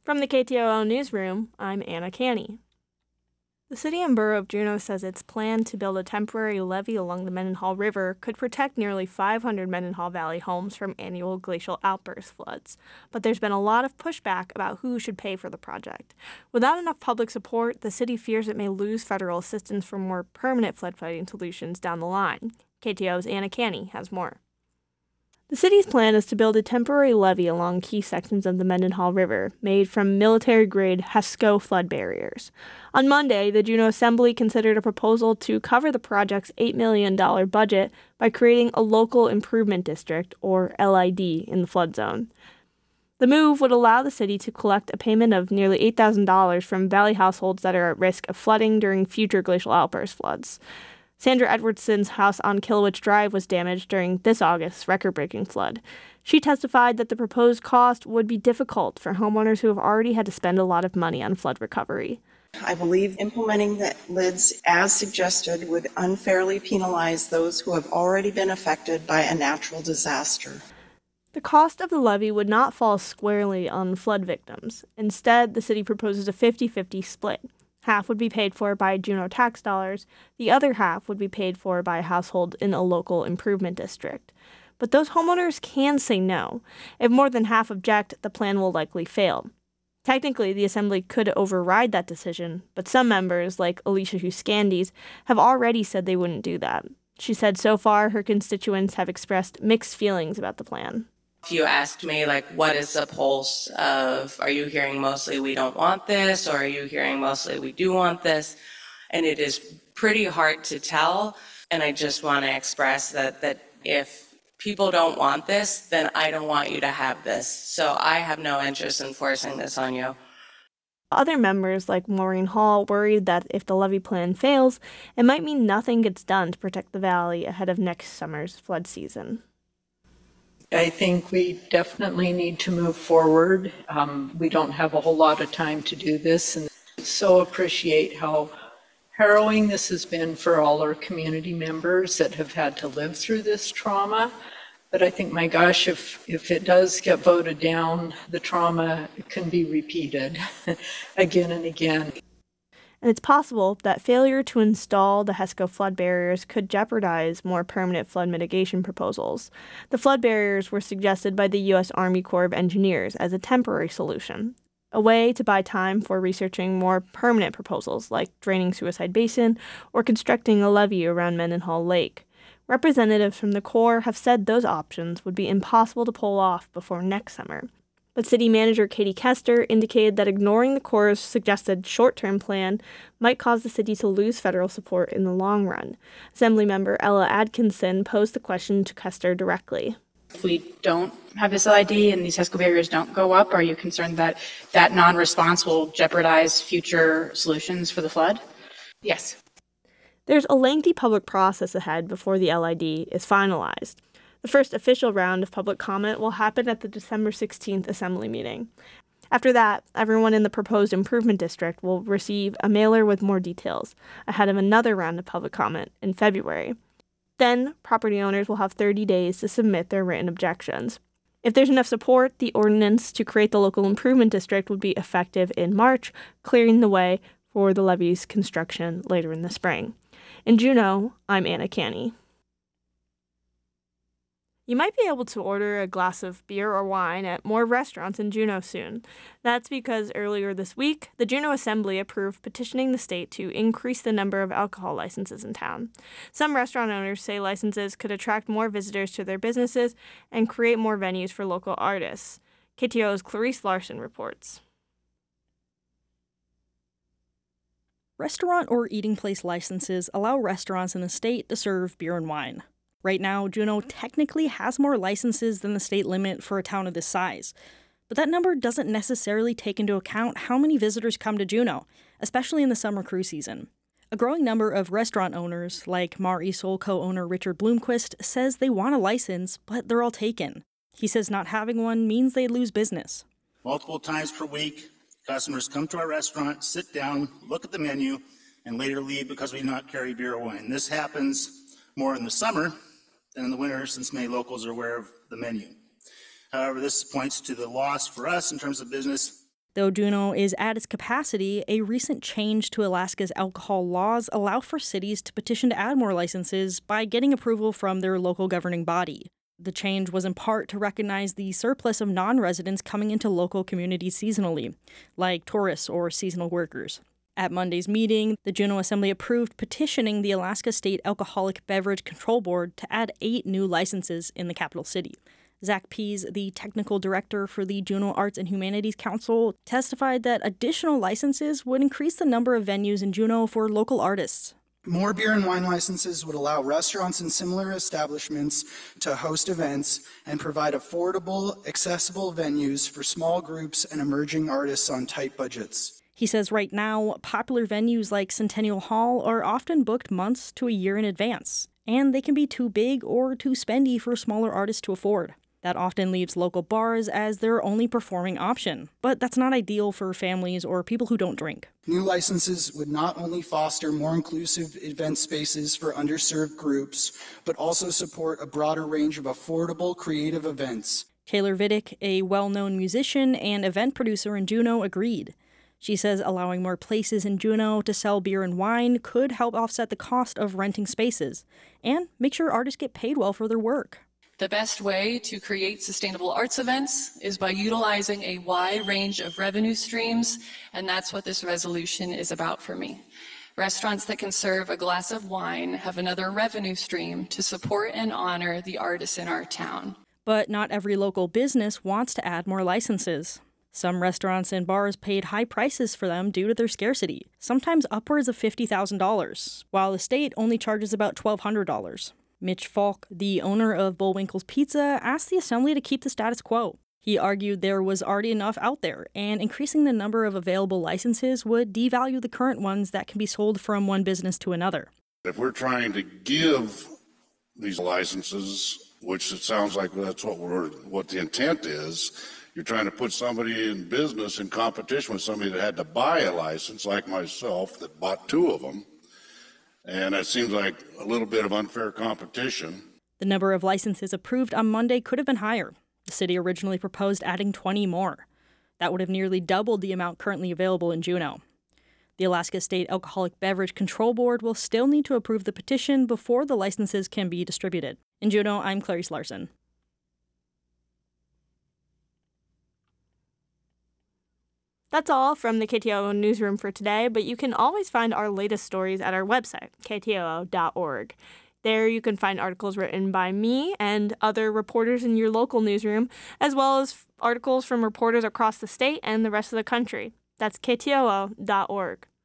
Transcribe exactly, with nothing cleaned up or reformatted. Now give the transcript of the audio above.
From the K T O O Newsroom, I'm Anna Canny. The City and Borough of Juneau says its plan to build a temporary levee along the Mendenhall River could protect nearly five hundred Mendenhall Valley homes from annual glacial outburst floods. But there's been a lot of pushback about who should pay for the project. Without enough public support, the city fears it may lose federal assistance for more permanent floodfighting solutions down the line. K T O O's Anna Canny has more. The city's plan is to build a temporary levee along key sections of the Mendenhall River, made from military-grade HESCO flood barriers. On Monday, the Juneau Assembly considered a proposal to cover the project's eight million dollars budget by creating a local improvement district, or L I D, in the flood zone. The move would allow the city to collect a payment of nearly eight thousand dollars from valley households that are at risk of flooding during future glacial outburst floods. Sandra Edwardson's house on Killowitz Drive was damaged during this August's record-breaking flood. She testified that the proposed cost would be difficult for homeowners who have already had to spend a lot of money on flood recovery. I believe implementing the L I Ds as suggested would unfairly penalize those who have already been affected by a natural disaster. The cost of the levee would not fall squarely on flood victims. Instead, the city proposes a fifty-fifty split. Half would be paid for by Juneau tax dollars, the other half would be paid for by a household in a local improvement district. But those homeowners can say no. If more than half object, the plan will likely fail. Technically, the Assembly could override that decision, but some members, like Alicia Huskandes, have already said they wouldn't do that. She said so far her constituents have expressed mixed feelings about the plan. If you asked me, like, what is the pulse of, are you hearing mostly we don't want this, or are you hearing mostly we do want this? And it is pretty hard to tell. And I just want to express that, that if people don't want this, then I don't want you to have this. So I have no interest in forcing this on you. Other members, like Maureen Hall, worried that if the levee plan fails, it might mean nothing gets done to protect the valley ahead of next summer's flood season. I think we definitely need to move forward. Um, we don't have a whole lot of time to do this, and so appreciate how harrowing this has been for all our community members that have had to live through this trauma. But I think, my gosh, if, if it does get voted down, the trauma can be repeated again and again. And it's possible that failure to install the HESCO flood barriers could jeopardize more permanent flood mitigation proposals. The flood barriers were suggested by the U S Army Corps of Engineers as a temporary solution, a way to buy time for researching more permanent proposals like draining Suicide Basin or constructing a levee around Mendenhall Lake. Representatives from the Corps have said those options would be impossible to pull off before next summer. But City Manager Katie Kester indicated that ignoring the Corps' suggested short-term plan might cause the city to lose federal support in the long run. Assemblymember Ella Atkinson posed the question to Kester directly. If we don't have this L I D and these HESCO barriers don't go up, are you concerned that that non-response will jeopardize future solutions for the flood? Yes. There's a lengthy public process ahead before the L I D is finalized. The first official round of public comment will happen at the December sixteenth Assembly meeting. After that, everyone in the proposed improvement district will receive a mailer with more details, ahead of another round of public comment in February. Then, property owners will have thirty days to submit their written objections. If there's enough support, the ordinance to create the local improvement district would be effective in March, clearing the way for the levee's construction later in the spring. In Juneau, I'm Anna Canny. You might be able to order a glass of beer or wine at more restaurants in Juneau soon. That's because earlier this week, the Juneau Assembly approved petitioning the state to increase the number of alcohol licenses in town. Some restaurant owners say licenses could attract more visitors to their businesses and create more venues for local artists. K T O O's Clarice Larson reports. Restaurant or eating place licenses allow restaurants in the state to serve beer and wine. Right now, Juneau technically has more licenses than the state limit for a town of this size. But that number doesn't necessarily take into account how many visitors come to Juneau, especially in the summer cruise season. A growing number of restaurant owners, like Mar Isol co-owner Richard Bloomquist, says they want a license, but they're all taken. He says not having one means they'd lose business. Multiple times per week, customers come to our restaurant, sit down, look at the menu, and later leave because we do not carry beer or wine. This happens more in the summer than in the winter, since many locals are aware of the menu. However, this points to the loss for us in terms of business. Though Juneau is at its capacity, a recent change to Alaska's alcohol laws allow for cities to petition to add more licenses by getting approval from their local governing body. The change was in part to recognize the surplus of non-residents coming into local communities seasonally, like tourists or seasonal workers. At Monday's meeting, the Juneau Assembly approved petitioning the Alaska State Alcoholic Beverage Control Board to add eight new licenses in the capital city. Zach Pease, the technical director for the Juneau Arts and Humanities Council, testified that additional licenses would increase the number of venues in Juneau for local artists. More beer and wine licenses would allow restaurants and similar establishments to host events and provide affordable, accessible venues for small groups and emerging artists on tight budgets. He says right now, popular venues like Centennial Hall are often booked months to a year in advance, and they can be too big or too spendy for smaller artists to afford. That often leaves local bars as their only performing option, but that's not ideal for families or people who don't drink. New licenses would not only foster more inclusive event spaces for underserved groups, but also support a broader range of affordable, creative events. Taylor Vidic, a well-known musician and event producer in Juneau, agreed. She says allowing more places in Juneau to sell beer and wine could help offset the cost of renting spaces and make sure artists get paid well for their work. The best way to create sustainable arts events is by utilizing a wide range of revenue streams, and that's what this resolution is about for me. Restaurants that can serve a glass of wine have another revenue stream to support and honor the artists in our town. But not every local business wants to add more licenses. Some restaurants and bars paid high prices for them due to their scarcity, sometimes upwards of fifty thousand dollars, while the state only charges about twelve hundred dollars. Mitch Falk, the owner of Bullwinkle's Pizza, asked the Assembly to keep the status quo. He argued there was already enough out there, and increasing the number of available licenses would devalue the current ones that can be sold from one business to another. If we're trying to give these licenses, which it sounds like that's what we're, what the intent is, you're trying to put somebody in business in competition with somebody that had to buy a license, like myself, that bought two of them. And it seems like a little bit of unfair competition. The number of licenses approved on Monday could have been higher. The city originally proposed adding twenty more. That would have nearly doubled the amount currently available in Juneau. The Alaska State Alcoholic Beverage Control Board will still need to approve the petition before the licenses can be distributed. In Juneau, I'm Clarice Larson. That's all from the K T O O newsroom for today, but you can always find our latest stories at our website, k t o o dot org. There you can find articles written by me and other reporters in your local newsroom, as well as articles from reporters across the state and the rest of the country. That's k t o o dot org.